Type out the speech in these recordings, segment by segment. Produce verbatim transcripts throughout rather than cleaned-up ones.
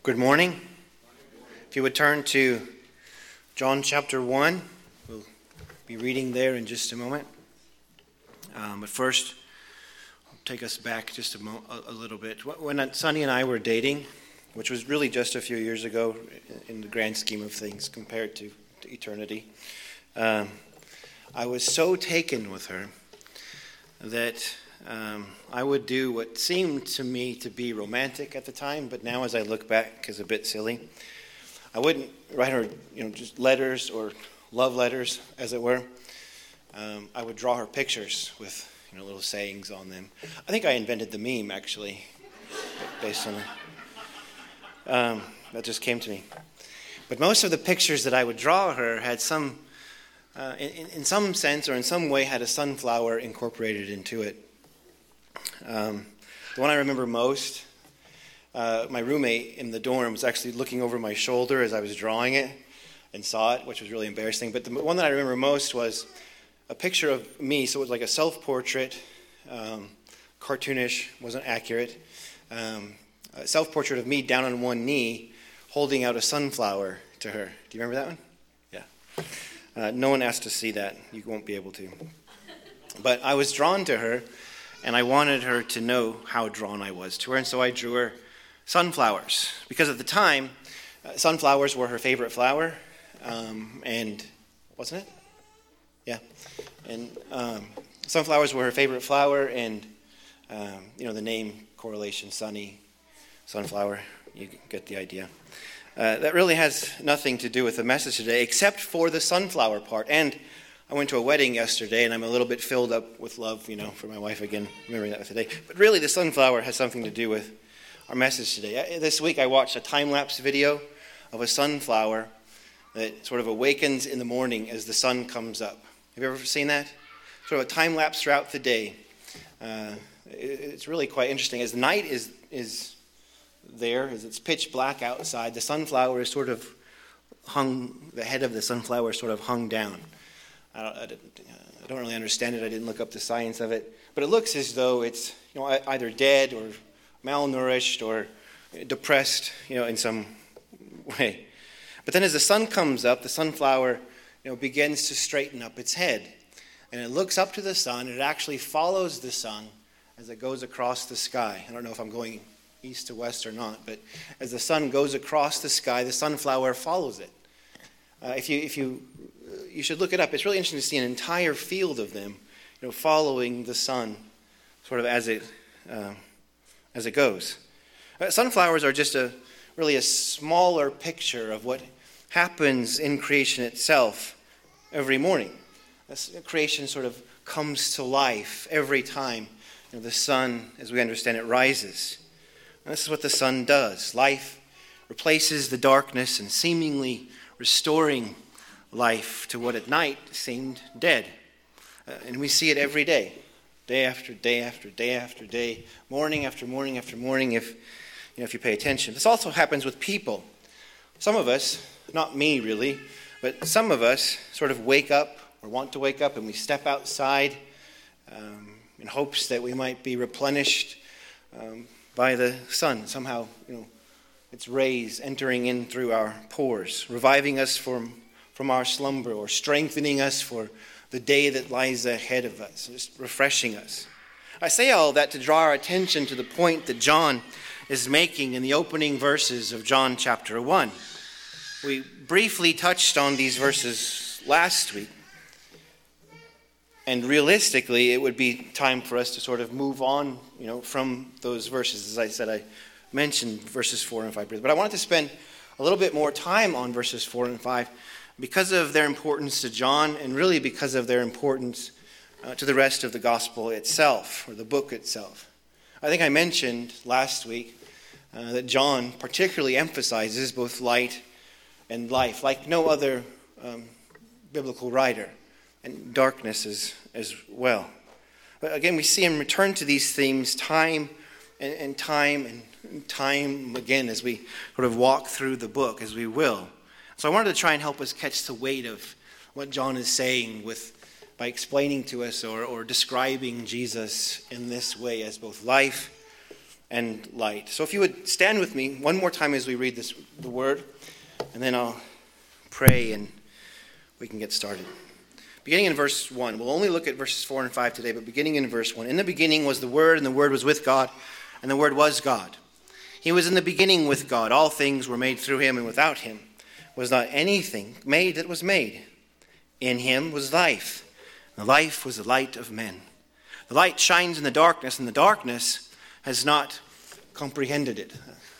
Good morning. If you would turn to John chapter one, we'll be reading there in just a moment. Um, but first, I'll take us back just a, mo- a, a little bit. When Sonny and I were dating, which was really just a few years ago in the grand scheme of things compared to, to eternity, um, I was so taken with her that Um, I would do what seemed to me to be romantic at the time, but now as I look back is a bit silly. I wouldn't write her, you know, just letters or love letters, as it were. Um, I would draw her pictures with, you know, little sayings on them. I think I invented the meme, actually, based on it. Um, that just came to me. But most of the pictures that I would draw her had some, uh, in, in some sense or in some way, had a sunflower incorporated into it. Um, the one I remember most, uh, my roommate in the dorm was actually looking over my shoulder as I was drawing it and saw it, which was really embarrassing. But the one that I remember most was a picture of me, so it was like a self-portrait, um, cartoonish, wasn't accurate, um, a self-portrait of me down on one knee holding out a sunflower to her. Do you remember that one? Yeah. Uh, no one asked to see that. You won't be able to. But I was drawn to her, and I wanted her to know how drawn I was to her, and so I drew her sunflowers. Because at the time, uh, sunflowers were her favorite flower, um, and, wasn't it? Yeah. And um, sunflowers were her favorite flower, and, um, you know, the name correlation, sunny, sunflower, you get the idea. Uh, that really has nothing to do with the message today, except for the sunflower part. And I went to a wedding yesterday, and I'm a little bit filled up with love, you know, for my wife again, remembering that today. But really, the sunflower has something to do with our message today. This week, I watched a time-lapse video of a sunflower that sort of awakens in the morning as the sun comes up. Have you ever seen that? Sort of a time-lapse throughout the day. Uh, it's really quite interesting. As the night is is there, as it's pitch black outside, the sunflower is sort of hung, the head of the sunflower is sort of hung down. I don't, I, didn't, I don't really understand it. I didn't look up the science of it. But it looks as though it's, you know, either dead or malnourished or depressed, you know, in some way. But then as the sun comes up, the sunflower, you know, begins to straighten up its head. And it looks up to the sun. It actually follows the sun as it goes across the sky. I don't know if I'm going east to west or not, but as the sun goes across the sky, the sunflower follows it. Uh, if you if you You should look it up. It's really interesting to see an entire field of them, you know, following the sun, sort of as it uh, as it goes. Uh, sunflowers are just a really a smaller picture of what happens in creation itself every morning. This creation sort of comes to life every time, you know, the sun, as we understand it, rises. And this is what the sun does. Life replaces the darkness and seemingly restoring life to what at night seemed dead. Uh, and we see it every day, day after day after day after day, morning after morning after morning, if you know if you pay attention. This also happens with people. Some of us, not me really, but some of us sort of wake up or want to wake up and we step outside um, in hopes that we might be replenished um, by the sun. Somehow, you know, its rays entering in through our pores, reviving us from from our slumber, or strengthening us for the day that lies ahead of us, just refreshing us. I say all that to draw our attention to the point that John is making in the opening verses of John chapter one. We briefly touched on these verses last week, and realistically, it would be time for us to sort of move on, you know, from those verses. As I said, I mentioned verses four and five, but I wanted to spend a little bit more time on verses four and five, because of their importance to John, and really because of their importance uh, to the rest of the gospel itself, or the book itself. I think I mentioned last week uh, that John particularly emphasizes both light and life, like no other um, biblical writer, and darkness as, as well. But again, we see him return to these themes time and, and time and time again as we sort of walk through the book, as we will. So I wanted to try and help us catch the weight of what John is saying with by explaining to us or, or describing Jesus in this way as both life and light. So if you would stand with me one more time as we read this the word, and then I'll pray and we can get started. Beginning in verse one. We'll only look at verses four and five today, but beginning in verse one. In the beginning was the Word, and the Word was with God, and the Word was God. He was in the beginning with God. All things were made through him, and without him was not anything made that was made. In him was life. The life was the light of men. The light shines in the darkness, and the darkness has not comprehended it.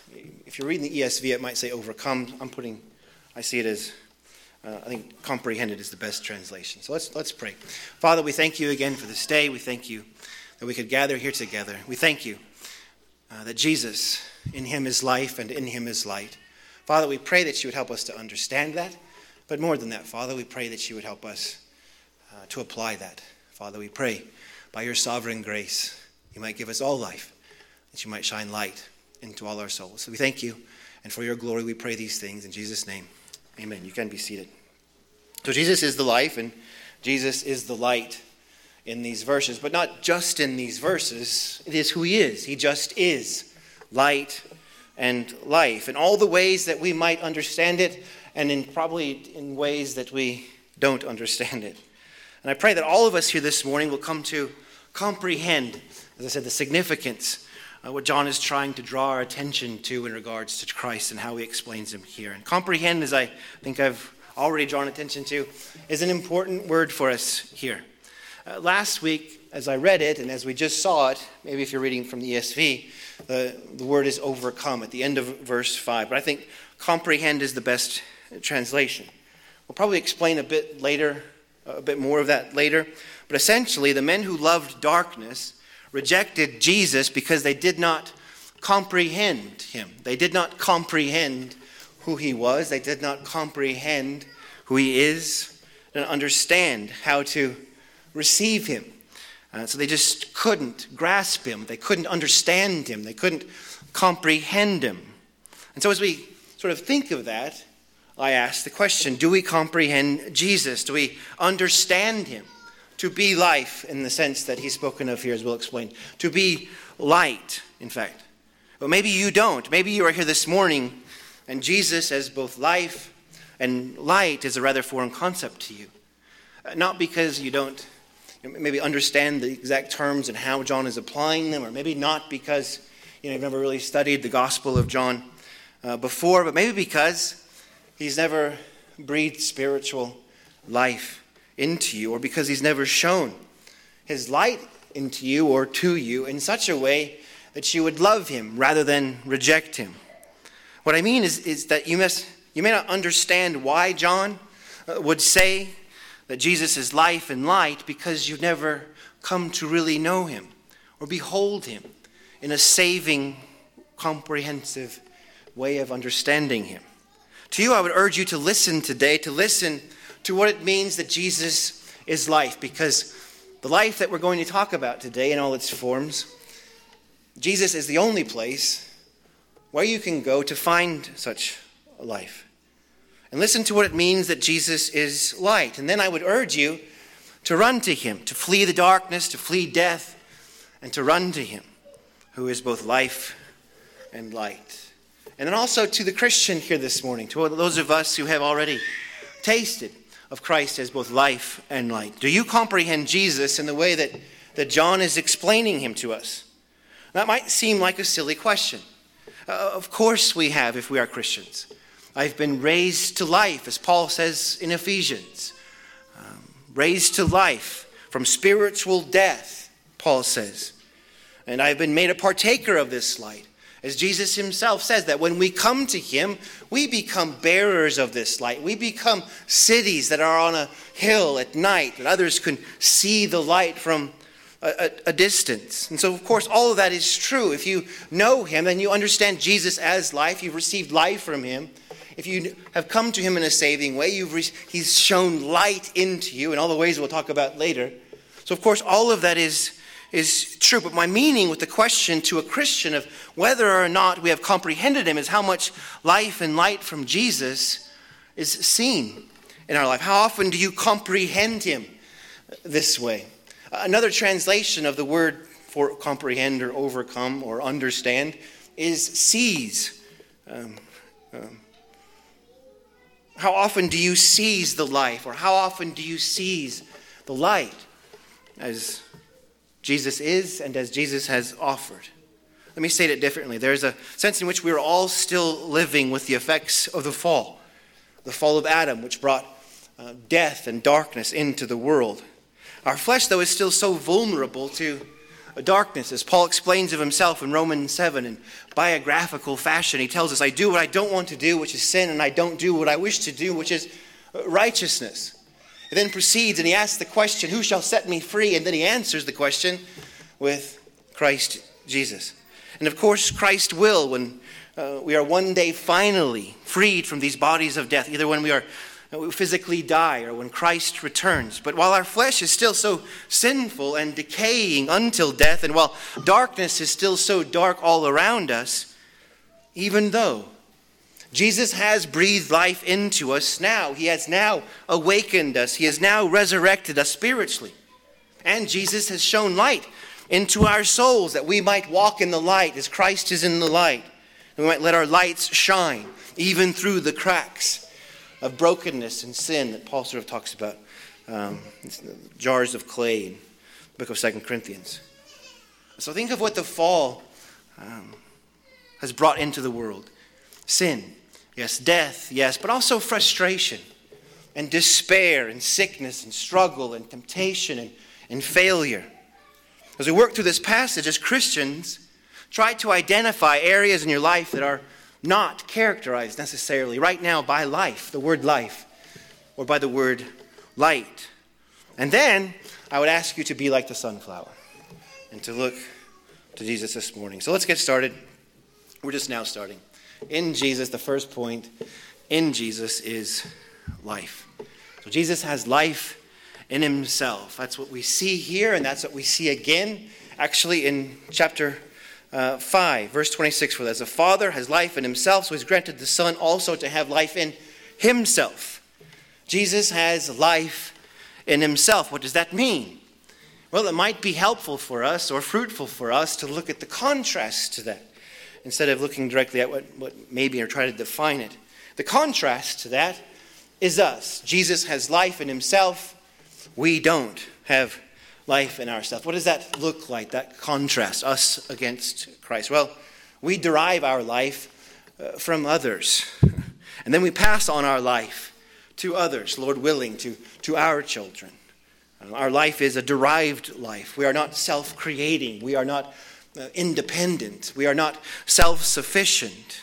If you're reading the E S V, it might say overcome. I'm putting, I see it as, uh, I think comprehended is the best translation. So let's let's pray. Father, we thank you again for this day. We thank you that we could gather here together. We thank you uh, that Jesus, in him is life and in him is light. Father, we pray that you would help us to understand that. But more than that, Father, we pray that you would help us uh, to apply that. Father, we pray by your sovereign grace, you might give us all life, that you might shine light into all our souls. So we thank you, and for your glory we pray these things in Jesus' name. Amen. You can be seated. So Jesus is the life, and Jesus is the light in these verses, but not just in these verses. It is who he is. He just is light and life in all the ways that we might understand it, and in probably in ways that we don't understand it. And I pray that all of us here this morning will come to comprehend, as I said, the significance, uh, what John is trying to draw our attention to in regards to Christ and how he explains him here. And comprehend, as I think I've already drawn attention to, is an important word for us here. Uh, last week, as I read it, and as we just saw it, maybe if you're reading from the E S V, the, the word is overcome at the end of verse five. But I think comprehend is the best translation. We'll probably explain a bit later, a bit more of that later. But essentially, the men who loved darkness rejected Jesus because they did not comprehend him. They did not comprehend who he was. They did not comprehend who he is and understand how to receive him. Uh, so they just couldn't grasp him. They couldn't understand him. They couldn't comprehend him. And so as we sort of think of that, I ask the question, do we comprehend Jesus? Do we understand him? To be life in the sense that he's spoken of here, as we'll explain. To be light, in fact. But maybe you don't. Maybe you are here this morning and Jesus as both life and light is a rather foreign concept to you. Not because you don't maybe understand the exact terms and how John is applying them, or maybe not because you know, you've never really studied the Gospel of John uh, before, but maybe because he's never breathed spiritual life into you, or because he's never shown his light into you or to you in such a way that you would love him rather than reject him. What I mean is, is that you must you may not understand why John would say that Jesus is life and light because you've never come to really know him or behold him in a saving, comprehensive way of understanding him. To you, I would urge you to listen today, to listen to what it means that Jesus is life, because the life that we're going to talk about today in all its forms, Jesus is the only place where you can go to find such a life. And listen to what it means that Jesus is light. And then I would urge you to run to him, to flee the darkness, to flee death, and to run to him, who is both life and light. And then also to the Christian here this morning, to those of us who have already tasted of Christ as both life and light. Do you comprehend Jesus in the way that, that John is explaining him to us? That might seem like a silly question. Uh, of course we have, if we are Christians. I've been raised to life, as Paul says in Ephesians. Um, raised to life from spiritual death, Paul says. And I've been made a partaker of this light. As Jesus himself says that when we come to him, we become bearers of this light. We become cities that are on a hill at night, that others can see the light from a, a, a distance. And so, of course, all of that is true. If you know him, then you understand Jesus as life. You've received life from him. If you have come to him in a saving way, you've re- he's shown light into you in all the ways we'll talk about later. So, of course, all of that is is true. But my meaning with the question to a Christian of whether or not we have comprehended him is how much life and light from Jesus is seen in our life. How often do you comprehend him this way? Another translation of the word for, comprehend or overcome or understand is seize. Um, um, how often do you seize the life, or how often do you seize the light as Jesus is and as Jesus has offered? Let me state it differently. There's a sense in which we are all still living with the effects of the fall. The fall of Adam, which brought uh, death and darkness into the world. Our flesh, though, is still so vulnerable to darkness, as Paul explains of himself in Romans seven in biographical fashion. He tells us, I do what I don't want to do, which is sin, and I don't do what I wish to do, which is righteousness. He then proceeds and he asks the question, who shall set me free? And then he answers the question with Christ Jesus. And of course, Christ will, when uh, we are one day finally freed from these bodies of death, either when we are we physically die or when Christ returns. But while our flesh is still so sinful and decaying until death, and while darkness is still so dark all around us, even though Jesus has breathed life into us now, he has now awakened us, he has now resurrected us spiritually, and Jesus has shown light into our souls that we might walk in the light as Christ is in the light. We might let our lights shine even through the cracks of brokenness and sin that Paul sort of talks about. Um, jars of clay in the book of Second Corinthians. So think of what the fall um, has brought into the world. Sin, yes, death, yes, but also frustration and despair and sickness and struggle and temptation and, and failure. As we work through this passage as Christians, try to identify areas in your life that are not characterized necessarily right now by life, the word life, or by the word light. And then I would ask you to be like the sunflower and to look to Jesus this morning. So let's get started. We're just now starting. In Jesus, the first point, in Jesus is life. So Jesus has life in himself. That's what we see here, and that's what we see again, actually, in chapter Uh, five, verse twenty-six, for as the Father has life in himself, so he's granted the Son also to have life in himself. Jesus has life in himself. What does that mean? Well, it might be helpful for us or fruitful for us to look at the contrast to that instead of looking directly at what, what maybe or try to define it. The contrast to that is us. Jesus has life in himself. We don't have life in ourselves. What does that look like, that contrast, us against Christ? Well, we derive our life uh, from others. And then we pass on our life to others, Lord willing, to, to our children. Uh, our life is a derived life. We are not self-creating. We are not uh, independent. We are not self-sufficient.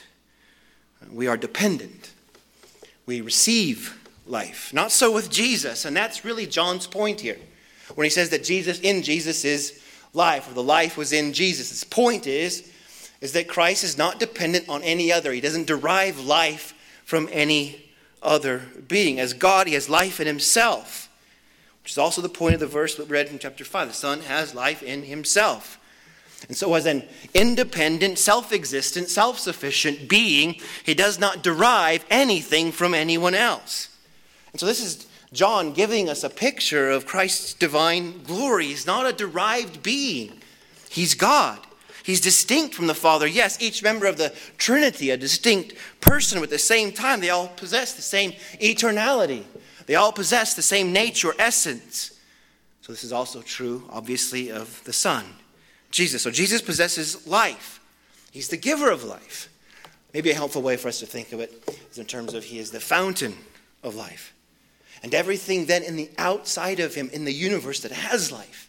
We are dependent. We receive life. Not so with Jesus, and that's really John's point here. When he says that Jesus, in Jesus is life, or the life was in Jesus. His point is, is that Christ is not dependent on any other. He doesn't derive life from any other being. As God, he has life in himself, which is also the point of the verse that we read in chapter five. The Son has life in himself. And so as an independent, self-existent, self-sufficient being, he does not derive anything from anyone else. And so this is John giving us a picture of Christ's divine glory. He's not a derived being. He's God. He's distinct from the Father. Yes, each member of the Trinity, a distinct person, but at the same time, they all possess the same eternality. They all possess the same nature or essence. So this is also true, obviously, of the Son, Jesus. So Jesus possesses life. He's the giver of life. Maybe a helpful way for us to think of it is in terms of he is the fountain of life. And everything then in the outside of him, in the universe that has life,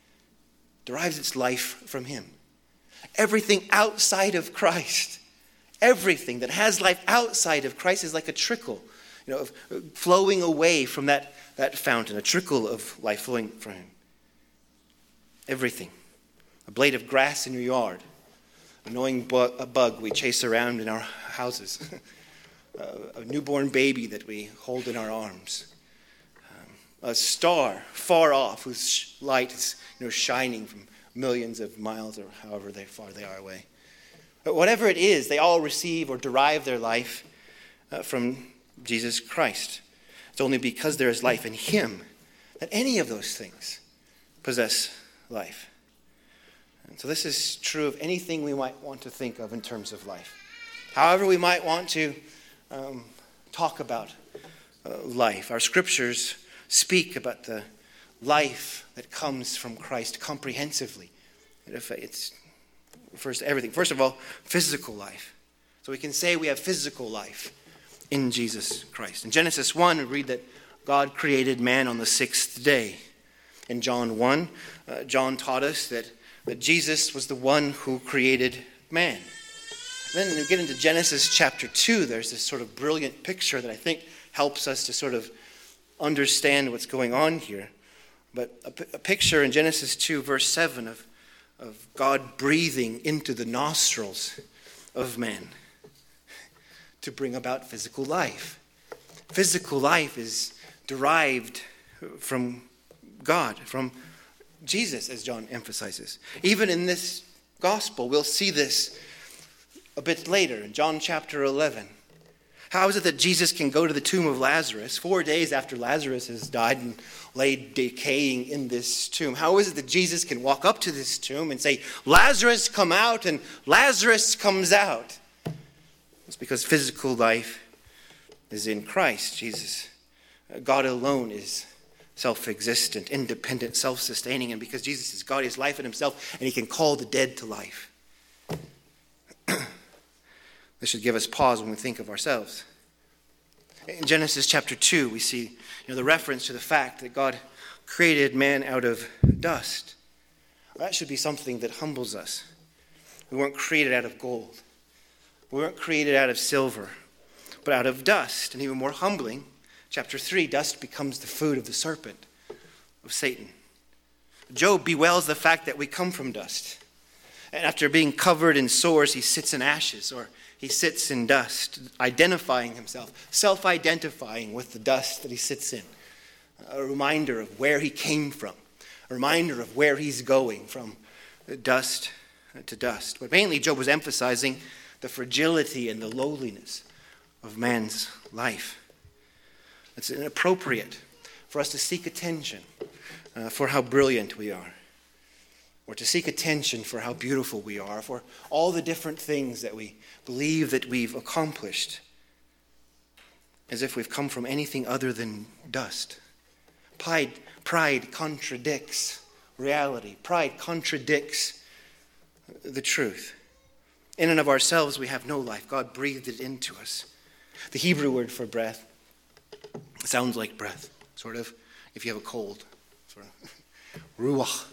derives its life from him. Everything outside of Christ, everything that has life outside of Christ is like a trickle, you know, flowing away from that, that fountain, a trickle of life flowing from him. Everything. A blade of grass in your yard, an annoying bug, a bug we chase around in our houses, a newborn baby that we hold in our arms. A star far off whose light is, you know, shining from millions of miles or however they far they are away. But whatever it is, they all receive or derive their life uh, from Jesus Christ. It's only because there is life in him that any of those things possess life. And so this is true of anything we might want to think of in terms of life. However we might want to um, talk about uh, life, our scriptures speak about the life that comes from Christ comprehensively. It refers to everything. First of all, physical life. So we can say we have physical life in Jesus Christ. In Genesis one, we read that God created man on the sixth day. In John one, uh, John taught us that, that Jesus was the one who created man. Then when we get into Genesis chapter two, there's this sort of brilliant picture that I think helps us to sort of understand what's going on here. But a, a picture in Genesis two, verse seven, of, of God breathing into the nostrils of man to bring about physical life. Physical life is derived from God, from Jesus, as John emphasizes. Even in this gospel, we'll see this a bit later in John chapter eleven. How is it that Jesus can go to the tomb of Lazarus four days after Lazarus has died and laid decaying in this tomb? How is it that Jesus can walk up to this tomb and say, Lazarus, come out, and Lazarus comes out? It's because physical life is in Christ Jesus. God alone is self-existent, independent, self-sustaining, and because Jesus is God, he has life in himself, and he can call the dead to life. This should give us pause when we think of ourselves. In Genesis chapter two, we see you know, the reference to the fact that God created man out of dust. That should be something that humbles us. We weren't created out of gold. We weren't created out of silver, but out of dust. And even more humbling, chapter three, dust becomes the food of the serpent, of Satan. Job bewails the fact that we come from dust. And after being covered in sores, he sits in ashes, or he sits in dust, identifying himself, self-identifying with the dust that he sits in. A reminder of where he came from, a reminder of where he's going, from dust to dust. But mainly, Job was emphasizing the fragility and the lowliness of man's life. It's inappropriate for us to seek attention uh, for how brilliant we are, or to seek attention for how beautiful we are, for all the different things that we believe that we've accomplished, as if we've come from anything other than dust. Pride, pride contradicts reality. Pride contradicts the truth. In and of ourselves, we have no life. God breathed it into us. The Hebrew word for breath sounds like breath, sort of, if you have a cold. Sort of. Ruach.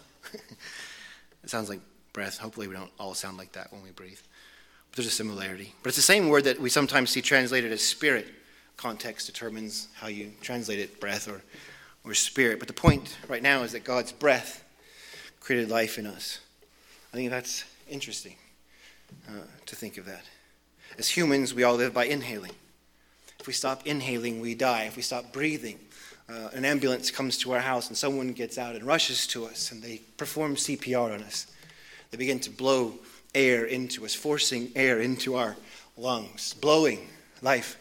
It sounds like breath. Hopefully we don't all sound like that when we breathe. But there's a similarity. But it's the same word that we sometimes see translated as spirit. Context determines how you translate it, breath or, or spirit. But the point right now is that God's breath created life in us. I think that's interesting uh, to think of that. As humans, we all live by inhaling. If we stop inhaling, we die. If we stop breathing, uh, an ambulance comes to our house and someone gets out and rushes to us and they perform C P R on us. They begin to blow air into us, forcing air into our lungs, blowing life,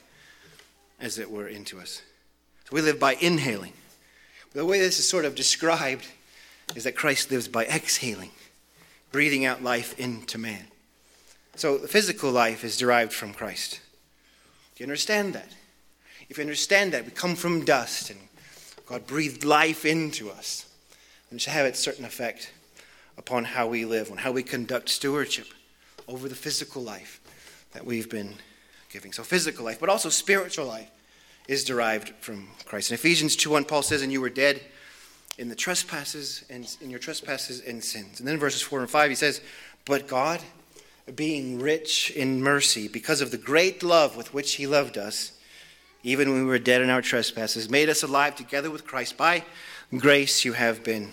as it were, into us. So we live by inhaling. The way this is sort of described is that Christ lives by exhaling, breathing out life into man. So the physical life is derived from Christ. Do you understand that? If you understand that, we come from dust and God breathed life into us, and it should have its certain effect upon how we live, on how we conduct stewardship over the physical life that we've been giving. So physical life, but also spiritual life, is derived from Christ. In Ephesians two one, Paul says, and you were dead in the trespasses and in your trespasses and sins. And then in verses four and five, he says, but God, being rich in mercy, because of the great love with which he loved us, even when we were dead in our trespasses, made us alive together with Christ. By grace you have been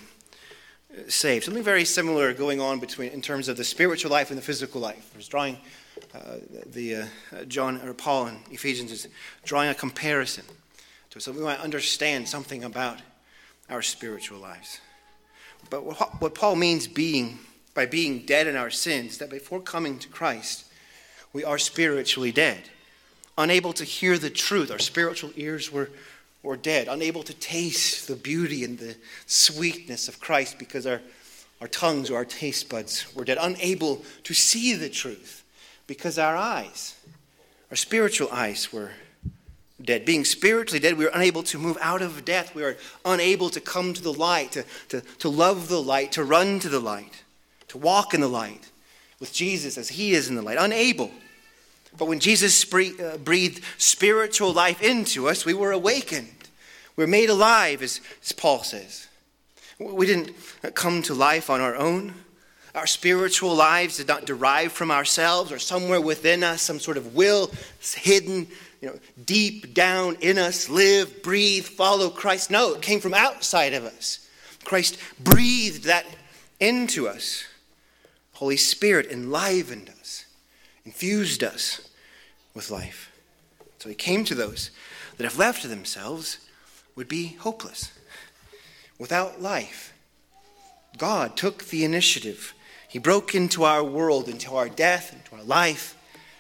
saved. Something very similar going on between in terms of the spiritual life and the physical life. There's drawing uh, the uh, John or Paul in Ephesians is drawing a comparison to so we might understand something about our spiritual lives. But what, what Paul means being by being dead in our sins, that before coming to Christ, we are spiritually dead, unable to hear the truth. Our spiritual ears were were dead, unable to taste the beauty and the sweetness of Christ because our Our tongues or our taste buds were dead, unable to see the truth because our eyes, our spiritual eyes were dead. Being spiritually dead, we were unable to move out of death. We were unable to come to the light, to, to, to love the light, to run to the light, to walk in the light with Jesus as he is in the light. Unable. But when Jesus breathed spiritual life into us, we were awakened. We were made alive, as, as Paul says. We didn't come to life on our own. Our spiritual lives did not derive from ourselves or somewhere within us, some sort of will hidden, you know, deep down in us, live, breathe, follow Christ. No, it came from outside of us. Christ breathed that into us. Holy Spirit enlivened us, infused us with life. So he came to those that if left to themselves would be hopeless, without life. God took the initiative. He broke into our world, into our death, into our life,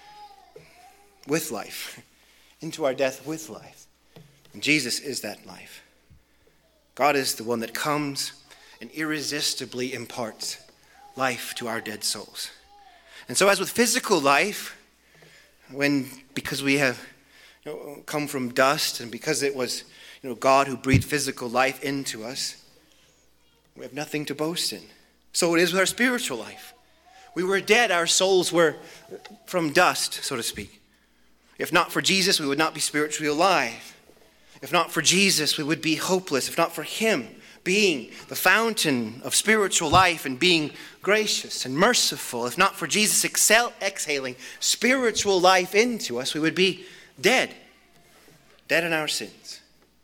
with life. Into our death with life. And Jesus is that life. God is the one that comes and irresistibly imparts life to our dead souls. And so as with physical life, when, because we have you know, come from dust and because it was you know, God who breathed physical life into us, we have nothing to boast in. So it is with our spiritual life. We were dead, our souls were from dust, so to speak. If not for Jesus, we would not be spiritually alive. If not for Jesus, we would be hopeless. If not for him being the fountain of spiritual life and being gracious and merciful, if not for Jesus excel, exhaling spiritual life into us, we would be dead. Dead in our sins.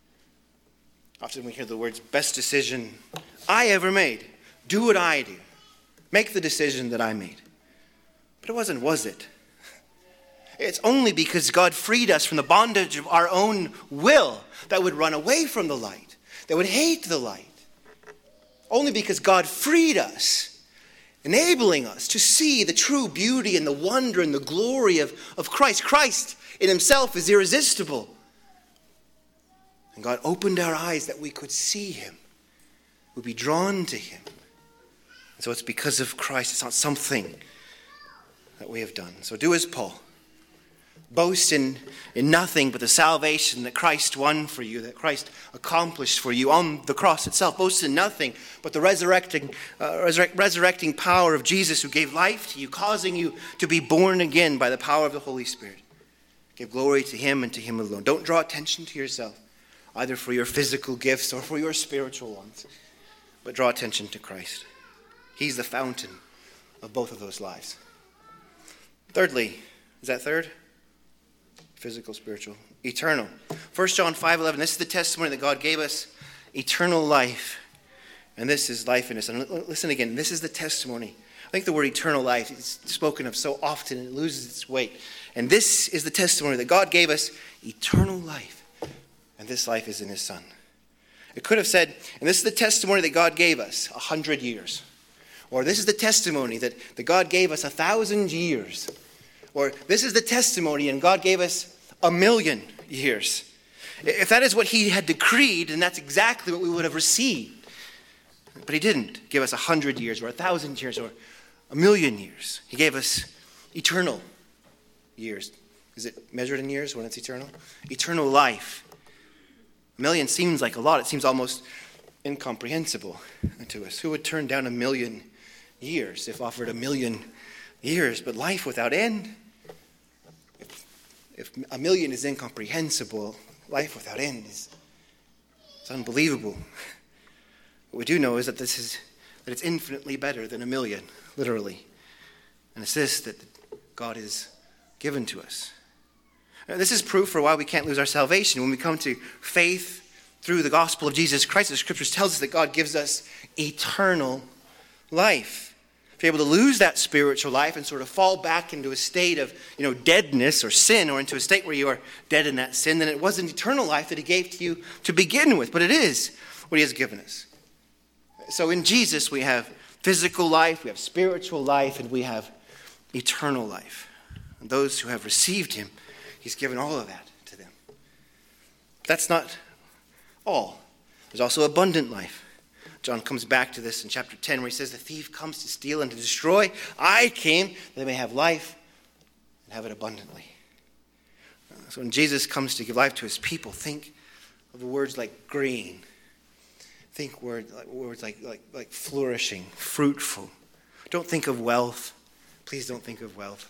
Often we hear the words, best decision I ever made. Do what I do. Make the decision that I made. But it wasn't, was it? It's only because God freed us from the bondage of our own will that would run away from the light, that would hate the light. Only because God freed us, enabling us to see the true beauty and the wonder and the glory of, of Christ. Christ in himself is irresistible. And God opened our eyes that we could see him, would be drawn to him. And so it's because of Christ. It's not something that we have done. So do as Paul. Boast in, in nothing but the salvation that Christ won for you, that Christ accomplished for you on the cross itself. Boast in nothing but the resurrecting, uh, resurrect, resurrecting power of Jesus who gave life to you, causing you to be born again by the power of the Holy Spirit. Give glory to him and to him alone. Don't draw attention to yourself, either for your physical gifts or for your spiritual ones, but draw attention to Christ. He's the fountain of both of those lives. Thirdly, is that third? Physical, spiritual, eternal. First John five eleven, this is the testimony that God gave us, eternal life. And this is life in us. And listen again, this is the testimony. I think the word eternal life is spoken of so often and it loses its weight. And this is the testimony that God gave us, eternal life. And this life is in his Son. It could have said, and this is the testimony that God gave us, a hundred years. Or this is the testimony that, that God gave us a thousand years. Or this is the testimony and God gave us a million years. If that is what he had decreed, then that's exactly what we would have received. But he didn't give us a hundred years or a thousand years or a million years. He gave us eternal years. Is it measured in years when it's eternal? Eternal life. A million seems like a lot. It seems almost incomprehensible to us. Who would turn down a million years if offered a million years? But life without end? If, if a million is incomprehensible, life without end is it's unbelievable. What we do know is that this is that it's infinitely better than a million, literally. And it's this that God has given to us. Now, this is proof for why we can't lose our salvation. When we come to faith through the gospel of Jesus Christ, the scriptures tells us that God gives us eternal life. If you're able to lose that spiritual life and sort of fall back into a state of, you know, deadness or sin, or into a state where you are dead in that sin, then it wasn't eternal life that he gave to you to begin with, but it is what he has given us. So in Jesus we have physical life, we have spiritual life, and we have eternal life. And those who have received him, he's given all of that to them. But that's not all. There's also abundant life. John comes back to this in chapter ten where he says, the thief comes to steal and to destroy. I came that they may have life and have it abundantly. So when Jesus comes to give life to his people, think of words like green. Think word, like, words like, like, like flourishing, fruitful. Don't think of wealth. Please don't think of wealth.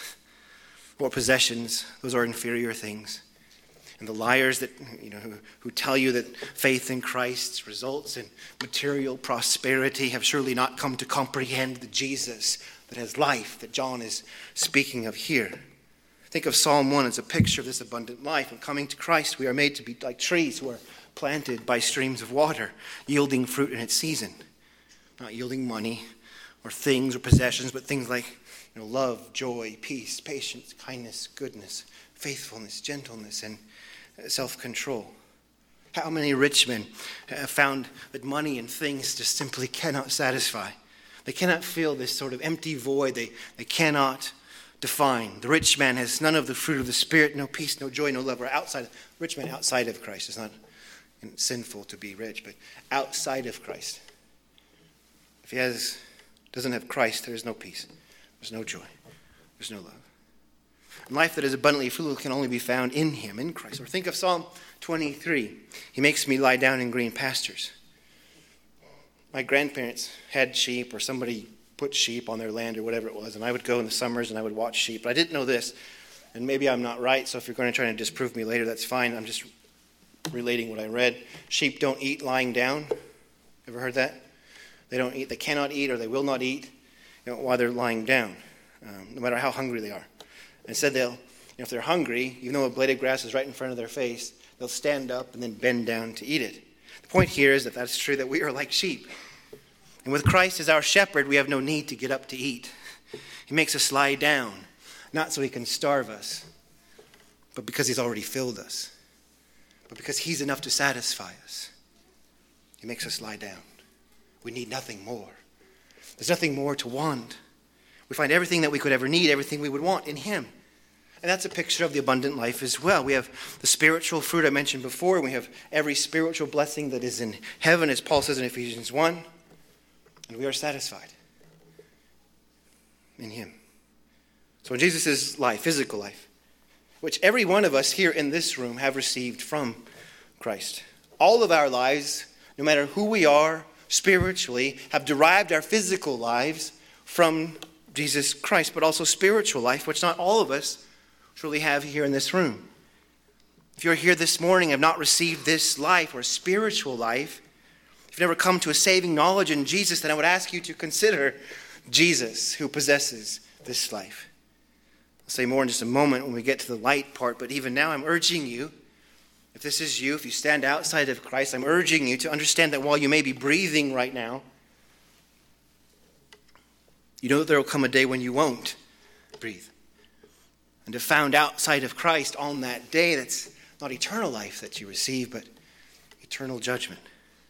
Or possessions. Those are inferior things. And the liars that you know who, who tell you that faith in Christ results in material prosperity have surely not come to comprehend the Jesus that has life that John is speaking of here. Think of Psalm one as a picture of this abundant life. And coming to Christ, we are made to be like trees who are planted by streams of water, yielding fruit in its season. Not yielding money or things or possessions, but things like you know, love, joy, peace, patience, kindness, goodness, faithfulness, gentleness, and self-control. How many rich men have found that money and things just simply cannot satisfy? They cannot fill this sort of empty void they, they cannot define. The rich man has none of the fruit of the Spirit, no peace, no joy, no love. Or outside, rich man outside of Christ. It's not sinful to be rich, but outside of Christ. If he has doesn't have Christ, there is no peace. There's no joy. There's no love. And life that is abundantly full can only be found in him, in Christ. Or think of Psalm twenty-three. He makes me lie down in green pastures. My grandparents had sheep, or somebody put sheep on their land or whatever it was, and I would go in the summers and I would watch sheep. But I didn't know this, and maybe I'm not right, so if you're going to try to disprove me later, that's fine. I'm just relating what I read. Sheep don't eat lying down. Ever heard that? They don't eat. They cannot eat, or they will not eat you know, while they're lying down, um, no matter how hungry they are. Instead, they'll, you know, if they're hungry, even though a blade of grass is right in front of their face, they'll stand up and then bend down to eat it. The point here is that that's true, that we are like sheep. And with Christ as our shepherd, we have no need to get up to eat. He makes us lie down, not so he can starve us, but because he's already filled us. But because he's enough to satisfy us. He makes us lie down. We need nothing more. There's nothing more to want. We find everything that we could ever need, everything we would want in him. And that's a picture of the abundant life as well. We have the spiritual fruit I mentioned before, and we have every spiritual blessing that is in heaven, as Paul says in Ephesians one. And we are satisfied in him. So in Jesus' life, physical life, which every one of us here in this room have received from Christ. All of our lives, no matter who we are spiritually, have derived our physical lives from Jesus Christ, but also spiritual life, which not all of us truly have here in this room. If you're here this morning and have not received this life or spiritual life, if you've never come to a saving knowledge in Jesus, then I would ask you to consider Jesus who possesses this life. I'll say more in just a moment when we get to the light part, but even now I'm urging you, if this is you, if you stand outside of Christ, I'm urging you to understand that while you may be breathing right now, you know that there will come a day when you won't breathe. And if found outside of Christ on that day, that's not eternal life that you receive, but eternal judgment.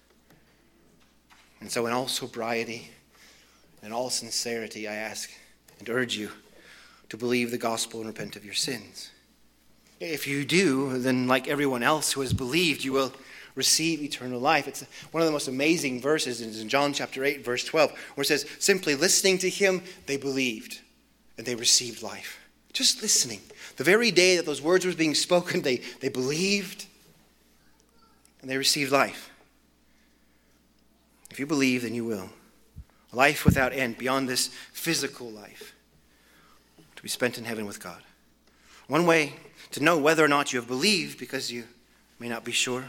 And so in all sobriety and all sincerity, I ask and urge you to believe the gospel and repent of your sins. If you do, then like everyone else who has believed, you will receive eternal life. It's one of the most amazing verses in John chapter eight, verse twelve, where it says, simply listening to him, they believed and they received life. Just listening. The very day that those words were being spoken, they, they believed and they received life. If you believe, then you will. A life without end, beyond this physical life, to be spent in heaven with God. One way to know whether or not you have believed, because you may not be sure,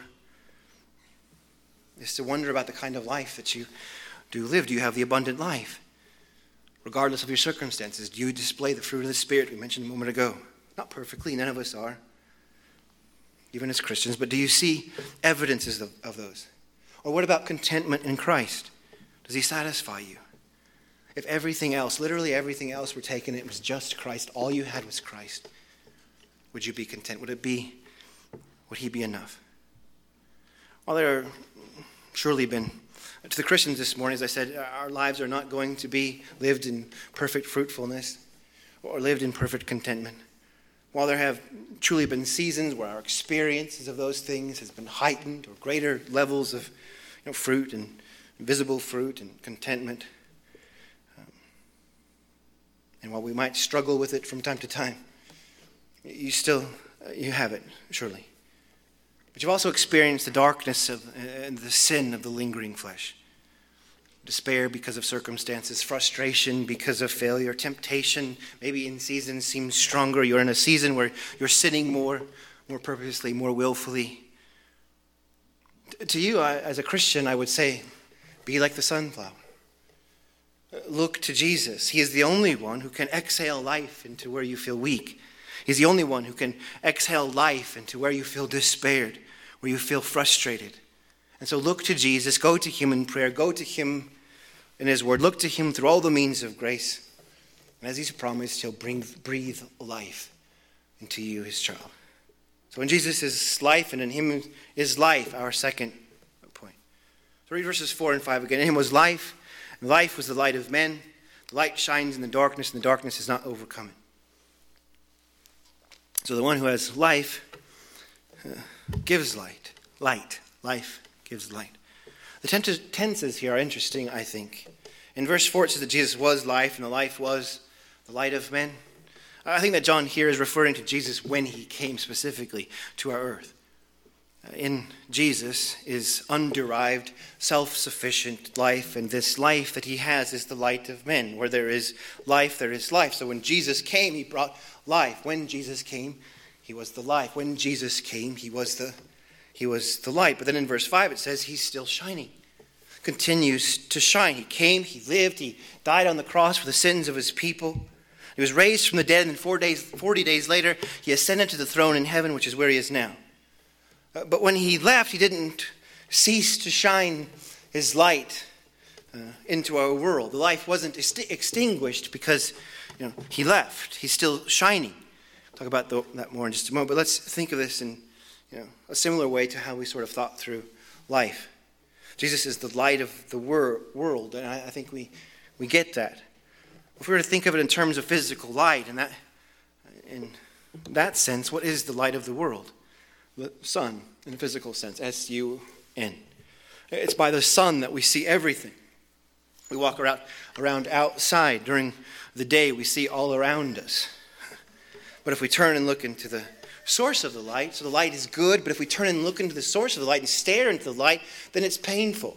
is to wonder about the kind of life that you do live. Do you have the abundant life? Regardless of your circumstances, do you display the fruit of the Spirit we mentioned a moment ago? Not perfectly, none of us are, even as Christians, but do you see evidences of, of those? Or what about contentment in Christ? Does he satisfy you? If everything else, literally everything else were taken, it was just Christ, all you had was Christ, would you be content? Would it be, would he be enough? Well, there have surely been, to the Christians this morning, as I said, our lives are not going to be lived in perfect fruitfulness or lived in perfect contentment. While there have truly been seasons where our experiences of those things has been heightened, or greater levels of you know, fruit and visible fruit and contentment. Um, and while we might struggle with it from time to time, you still, uh, you have it, surely. But you've also experienced the darkness of, and the sin of the lingering flesh. Despair because of circumstances, frustration because of failure, temptation, maybe in seasons seems stronger. You're in a season where you're sinning more, more purposely, more willfully. To you, I, as a Christian, I would say, be like the sunflower. Look to Jesus. He is the only one who can exhale life into where you feel weak. He's the only one who can exhale life into where you feel despaired, where you feel frustrated. And so look to Jesus, go to him in prayer, go to him in his word, look to him through all the means of grace. And as he's promised, he'll bring, breathe life into you, his child. So in Jesus is life, and in him is life, our second point. So read verses four and five again. In him was life, and life was the light of men. The light shines in the darkness, and the darkness is not overcome it. So the one who has life uh, gives light. Light. Life gives light. The tenses here are interesting, I think. In verse four it says that Jesus was life, and the life was the light of men. I think that John here is referring to Jesus when he came specifically to our earth. In Jesus is underived, self-sufficient life, and this life that he has is the light of men. Where there is life, there is life. So when Jesus came, he brought life. When Jesus came, he was the life. When Jesus came, he was the he was the light. But then in verse five it says he's still shining. Continues to shine. He came, he lived, he died on the cross for the sins of his people. He was raised from the dead, and four days, forty days later, he ascended to the throne in heaven, which is where he is now. Uh, but when he left, he didn't cease to shine his light uh, into our world. The life wasn't ext- extinguished because you know, he left. He's still shining. I'll talk about the, that more in just a moment. But let's think of this in you know, a similar way to how we sort of thought through life. Jesus is the light of the wor- world, and I, I think we, we get that. If we were to think of it in terms of physical light, and that, in that sense, what is the light of the world? The sun, in a physical sense, S U N. It's by the sun that we see everything. We walk around, around outside during the day, we see all around us. But if we turn and look into the source of the light, so the light is good, but if we turn and look into the source of the light and stare into the light, then it's painful,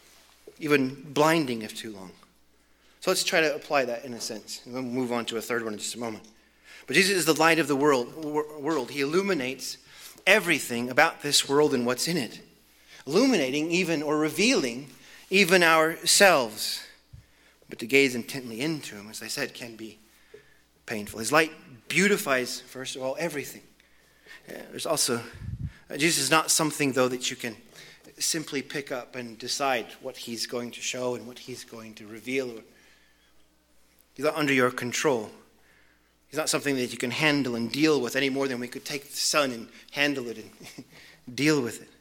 even blinding if too long. So let's try to apply that in a sense. And we'll move on to a third one in just a moment. But Jesus is the light of the world. world. He illuminates everything about this world and what's in it. Illuminating even or revealing even ourselves. But to gaze intently into him, as I said, can be painful. His light beautifies, first of all, everything. Uh, there's also, uh, Jesus is not something, though, that you can simply pick up and decide what he's going to show and what he's going to reveal. He's not under your control. He's not something that you can handle and deal with any more than we could take the sun and handle it and deal with it.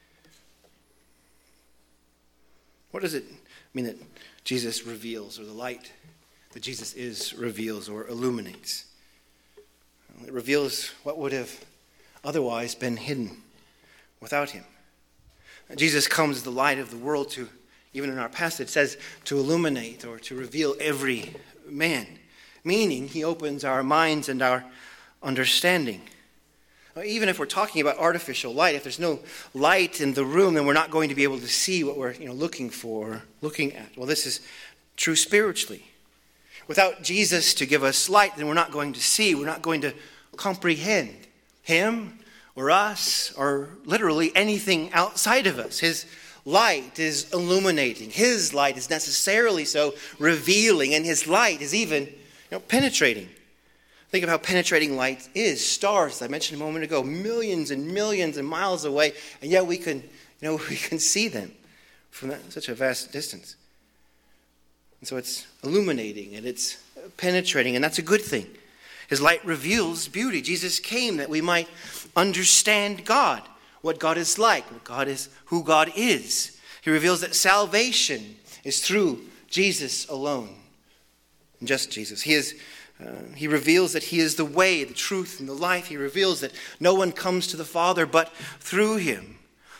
What does it mean that Jesus reveals, or the light that Jesus is reveals or illuminates? It reveals what would have otherwise been hidden without him. Jesus comes as the light of the world to, even in our passage, it says to illuminate or to reveal every man, meaning he opens our minds and our understanding. Even if we're talking about artificial light, if there's no light in the room, then we're not going to be able to see what we're you know, looking for, or looking at. Well, this is true spiritually. Without Jesus to give us light, then we're not going to see, we're not going to comprehend him or us or literally anything outside of us. His light is illuminating. His light is necessarily so revealing, and his light is even you know, penetrating. Think of how penetrating light is. Stars, as I mentioned a moment ago, millions and millions of miles away, and yet we can, you know, we can see them from that, such a vast distance. And so it's illuminating and it's penetrating, and that's a good thing. His light reveals beauty. Jesus came that we might understand God, what God is like, what God is, who God is. He reveals that salvation is through Jesus alone, and just Jesus. He is. Uh, he reveals that he is the way, the truth, and the life. He reveals that no one comes to the Father but through him.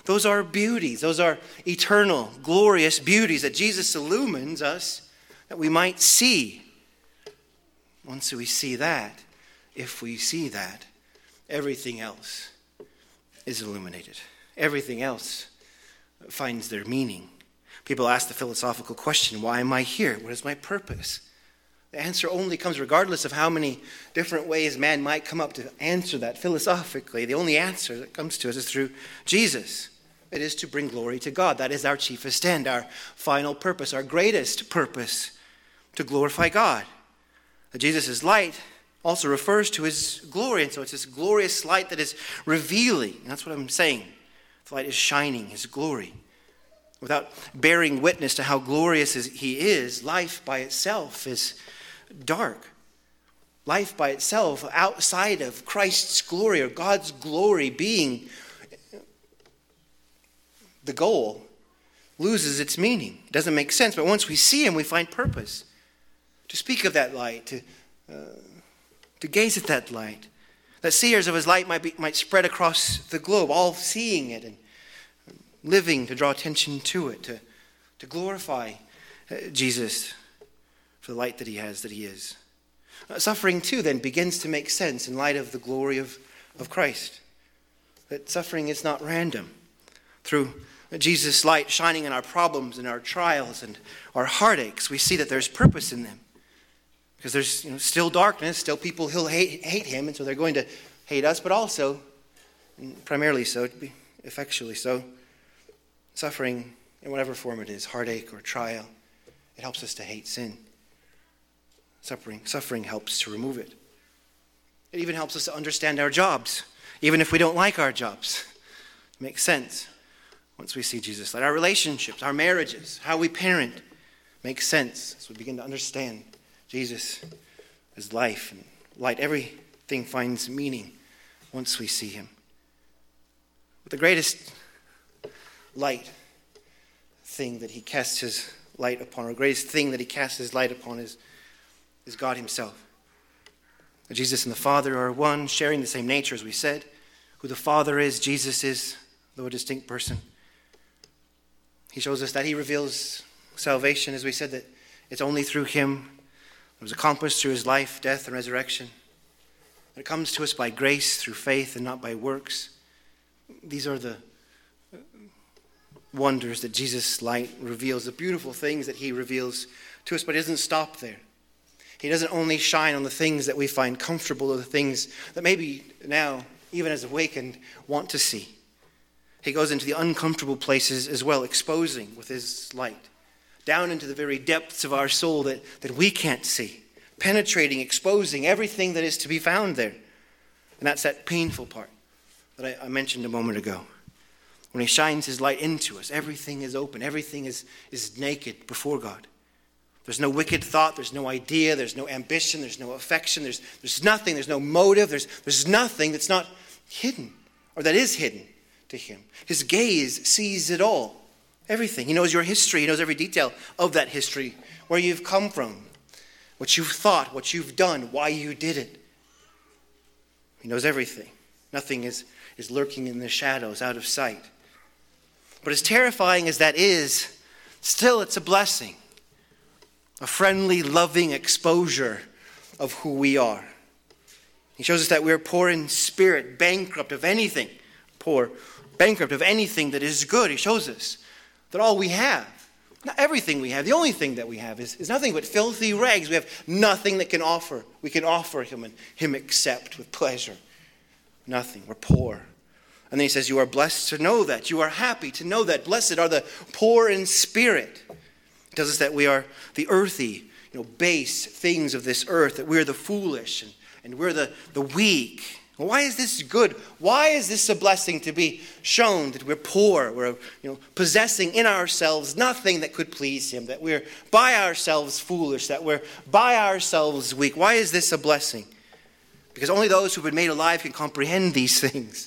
Those are beauties. Those are eternal, glorious beauties that Jesus illumines us that we might see. Once we see that, if we see that, everything else is illuminated. Everything else finds their meaning. People ask the philosophical question, why am I here? What is my purpose? The answer only comes, regardless of how many different ways man might come up to answer that philosophically, the only answer that comes to us is through Jesus. It is to bring glory to God. That is our chiefest end, our final purpose, our greatest purpose, to glorify God. Jesus' light also refers to his glory, and so it's this glorious light that is revealing. And that's what I'm saying. The light is shining, his glory. Without bearing witness to how glorious he is, life by itself is dark. Life by itself, outside of Christ's glory or God's glory being the goal, loses its meaning. It doesn't make sense, but once we see him, we find purpose. To speak of that light, to uh, to gaze at that light, that seers of his light might be, might spread across the globe, all seeing it and living to draw attention to it, to to glorify uh, Jesus for the light that he has, that he is. Uh, suffering too then begins to make sense in light of the glory of, of Christ. That suffering is not random. Through Jesus' light shining in our problems and our trials and our heartaches, we see that there's purpose in them. Because there's you know, still darkness, still people who'll hate, hate him, and so they're going to hate us, but also, and primarily so, to be effectually so, suffering in whatever form it is, heartache or trial, it helps us to hate sin. Suffering, suffering helps to remove it. It even helps us to understand our jobs, even if we don't like our jobs. It makes sense once we see Jesus' light. Our relationships, our marriages, how we parent makes sense as we begin to understand Jesus as life and light. Everything finds meaning once we see him. But the greatest light thing that he casts his light upon, or the greatest thing that he casts his light upon is, is God himself. Jesus and the Father are one, sharing the same nature, as we said. Who the Father is, Jesus is, though a distinct person. He shows us that he reveals salvation, as we said, that it's only through him. It was accomplished through his life, death, and resurrection. It comes to us by grace, through faith, and not by works. These are the wonders that Jesus' light reveals, the beautiful things that he reveals to us, but it doesn't stop there. He doesn't only shine on the things that we find comfortable or the things that maybe now, even as awakened, want to see. He goes into the uncomfortable places as well, exposing with his light, down into the very depths of our soul that, that we can't see, penetrating, exposing everything that is to be found there. And that's that painful part that I, I mentioned a moment ago. When he shines his light into us, everything is open, everything is, is naked before God. There's no wicked thought, there's no idea, there's no ambition, there's no affection, there's, there's nothing, there's no motive, there's, there's nothing that's not hidden, or that is hidden to him. His gaze sees it all, everything. He knows your history, he knows every detail of that history, where you've come from, what you've thought, what you've done, why you did it. He knows everything. Nothing is, is lurking in the shadows, out of sight. But as terrifying as that is, still it's a blessing. A friendly, loving exposure of who we are. He shows us that we're poor in spirit, bankrupt of anything. Poor, bankrupt of anything that is good. He shows us that all we have, not everything we have, the only thing that we have is, is nothing but filthy rags. We have nothing that can offer. We can offer him and him accept with pleasure. Nothing. We're poor. And then he says, you are blessed to know that. You are happy to know that. Blessed are the poor in spirit. It tells us that we are the earthy, you know, base things of this earth, that we're the foolish and, and we're the, the weak. Well, why is this good? Why is this a blessing to be shown that we're poor, we're you know, possessing in ourselves nothing that could please him, that we're by ourselves foolish, that we're by ourselves weak? Why is this a blessing? Because only those who've been made alive can comprehend these things.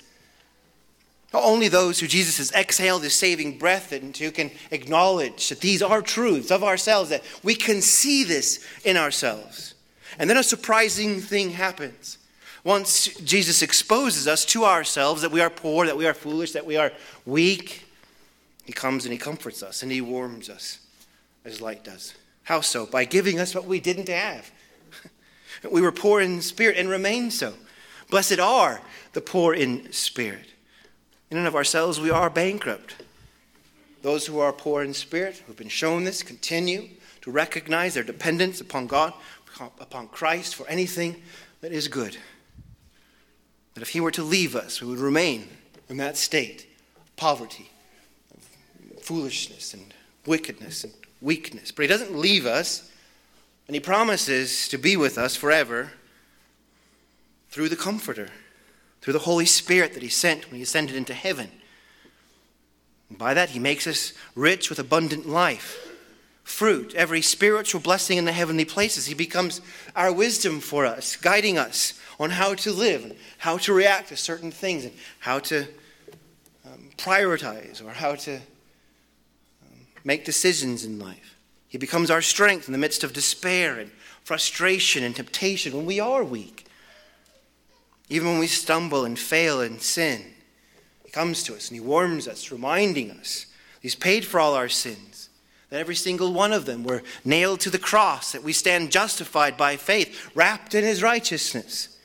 Only those who Jesus has exhaled his saving breath into can acknowledge that these are truths of ourselves, that we can see this in ourselves. And then a surprising thing happens. Once Jesus exposes us to ourselves, that we are poor, that we are foolish, that we are weak, he comes and he comforts us and he warms us as light does. How so? By giving us what we didn't have. We were poor in spirit and remain so. Blessed are the poor in spirit. In and of ourselves, we are bankrupt. Those who are poor in spirit, who have been shown this, continue to recognize their dependence upon God, upon Christ for anything that is good. That if he were to leave us, we would remain in that state of poverty, of foolishness and wickedness and weakness. But he doesn't leave us, and he promises to be with us forever through the Comforter, through the Holy Spirit that he sent when he ascended into heaven. And by that he makes us rich with abundant life, fruit, every spiritual blessing in the heavenly places. He becomes our wisdom for us, guiding us on how to live and how to react to certain things and how to um, prioritize or how to um, make decisions in life. He becomes our strength in the midst of despair and frustration and temptation when we are weak. Even when we stumble and fail and sin, he comes to us and he warms us, reminding us he's paid for all our sins, that every single one of them were nailed to the cross, that we stand justified by faith, wrapped in his righteousness.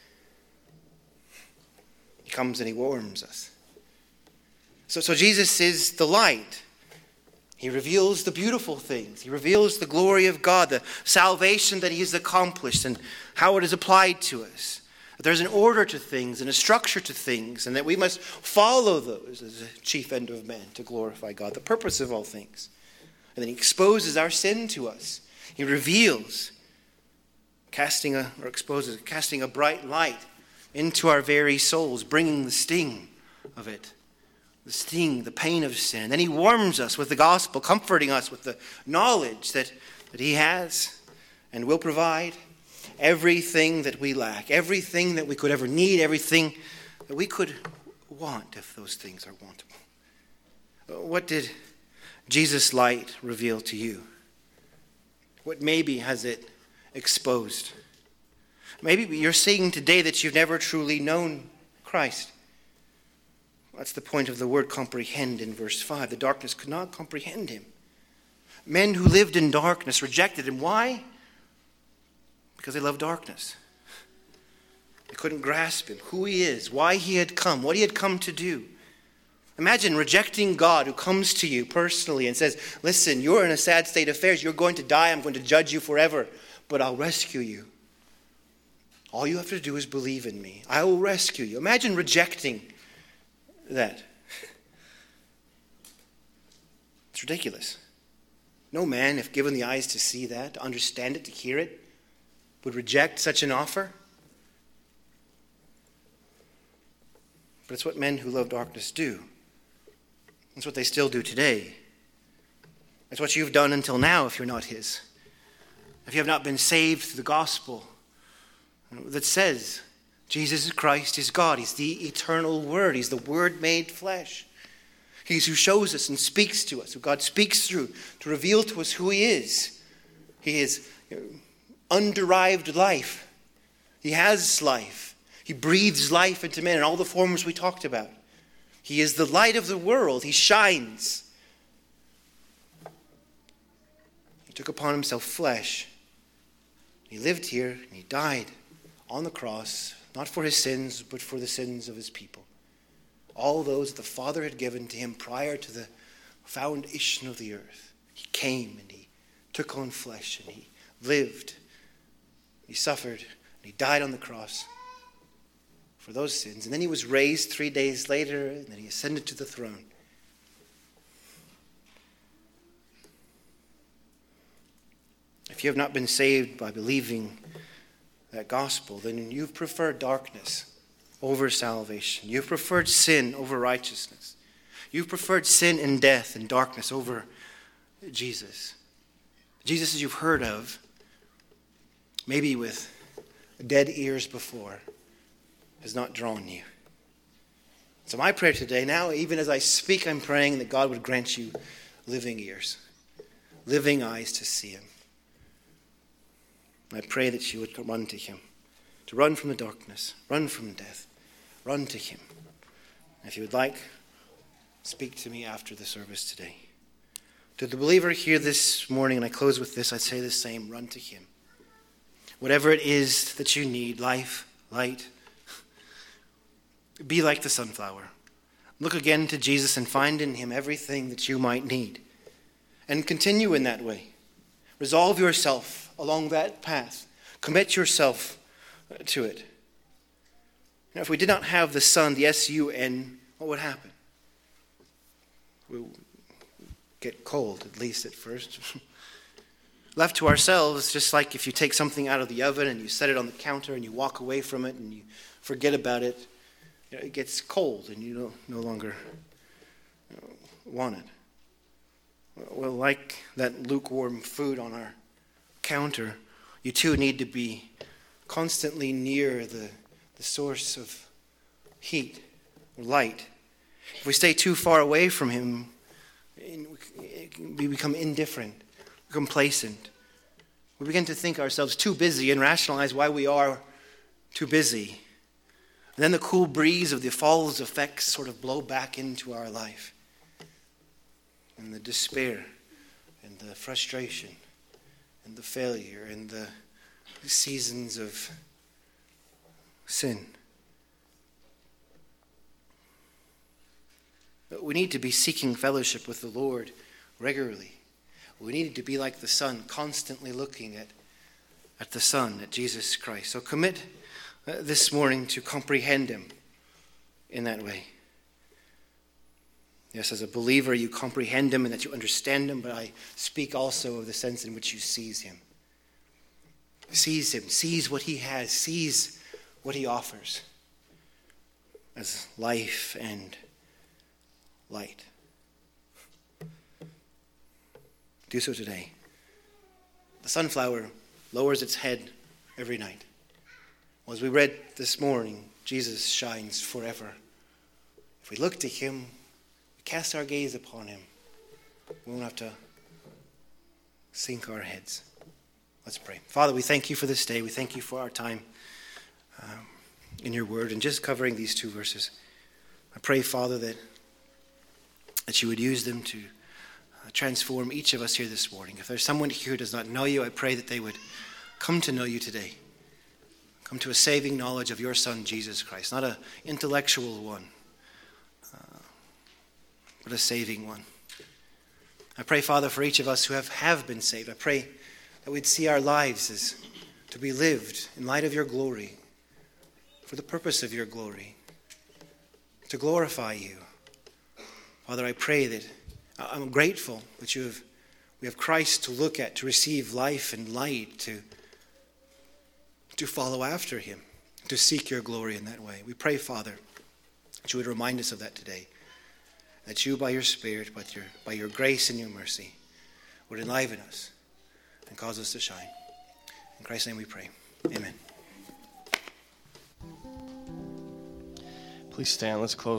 He comes and he warms us. So, so Jesus is the light. He reveals the beautiful things. He reveals the glory of God, the salvation that he has accomplished and how it is applied to us. That there's an order to things and a structure to things, and that we must follow those as the chief end of man to glorify God, the purpose of all things. And then he exposes our sin to us. He reveals, casting a, or exposes, casting a bright light into our very souls, bringing the sting of it. The sting, the pain of sin. Then he warms us with the gospel, comforting us with the knowledge that, that he has and will provide everything that we lack, everything that we could ever need, everything that we could want if those things are wantable. What did Jesus' light reveal to you? What maybe has it exposed? Maybe you're seeing today that you've never truly known Christ. That's the point of the word comprehend in verse five. The darkness could not comprehend him. Men who lived in darkness rejected him. Why? Because they loved darkness. They couldn't grasp him, who he is, why he had come, what he had come to do. Imagine rejecting God who comes to you personally and says, listen, you're in a sad state of affairs. You're going to die. I'm going to judge you forever, but I'll rescue you. All you have to do is believe in me. I will rescue you. Imagine rejecting that. It's ridiculous. No man, if given the eyes to see that, to understand it, to hear it, would reject such an offer. But it's what men who love darkness do. It's what they still do today. It's what you've done until now if you're not his. If you have not been saved through the gospel that says Jesus Christ is God. He's the eternal Word. He's the Word made flesh. He's who shows us and speaks to us, who God speaks through to reveal to us who he is. He is underived life. He has life. He breathes life into men in all the forms we talked about. He is the light of the world. He shines. He took upon himself flesh. He lived here and he died on the cross, not for his sins, but for the sins of his people. All those that the Father had given to him prior to the foundation of the earth. He came and he took on flesh and he lived. He suffered and he died on the cross for those sins. And then he was raised three days later and then he ascended to the throne. If you have not been saved by believing that gospel, then you've preferred darkness over salvation. You've preferred sin over righteousness. You've preferred sin and death and darkness over Jesus. Jesus, as you've heard of, maybe with dead ears before, has not drawn you. So my prayer today, now even as I speak, I'm praying that God would grant you living ears, living eyes to see him. I pray that you would run to him, to run from the darkness, run from death, run to him. If you would like, speak to me after the service today. To the believer here this morning, and I close with this, I'd say the same, run to him. Whatever it is that you need, life, light, be like the sunflower. Look again to Jesus and find in him everything that you might need. And continue in that way. Resolve yourself along that path. Commit yourself to it. Now, if we did not have the sun, the S U N, what would happen? We would get cold, at least at first. Left to ourselves, just like if you take something out of the oven and you set it on the counter and you walk away from it and you forget about it, you know, it gets cold and you no, no longer you know, want it. Well, like that lukewarm food on our counter, you too need to be constantly near the, the source of heat or light. If we stay too far away from him, we become indifferent, complacent. We begin to think ourselves too busy and rationalize why we are too busy. And then the cool breeze of the fall's effects sort of blow back into our life. And the despair and the frustration and the failure and the seasons of sin. But we need to be seeking fellowship with the Lord regularly. We need to be like the sun, constantly looking at, at the sun, at Jesus Christ. So commit uh, this morning to comprehend him in that way. Yes, as a believer, you comprehend him and that you understand him, but I speak also of the sense in which you seize him. Seize him, seize what he has, seize what he offers as life and light. Do so today. The sunflower lowers its head every night. Well, as we read this morning, Jesus shines forever. If we look to him, we cast our gaze upon him, we won't have to sink our heads. Let's pray. Father, we thank you for this day. We thank you for our time um, in your word and just covering these two verses. I pray, Father, that, that you would use them to uh, transform each of us here this morning. If there's someone here who does not know you, I pray that they would come to know you today. Come to a saving knowledge of your Son, Jesus Christ. Not an intellectual one, uh, but a saving one. I pray, Father, for each of us who have, have been saved. I pray that we'd see our lives as to be lived in light of your glory, for the purpose of your glory, to glorify you. Father, I pray that I'm grateful that you have we have Christ to look at, to receive life and light, to, to follow after him, to seek your glory in that way. We pray, Father, that you would remind us of that today, that you, by your Spirit, by your, by your grace and your mercy, would enliven us and cause us to shine. In Christ's name we pray. Amen. Please stand. Let's close.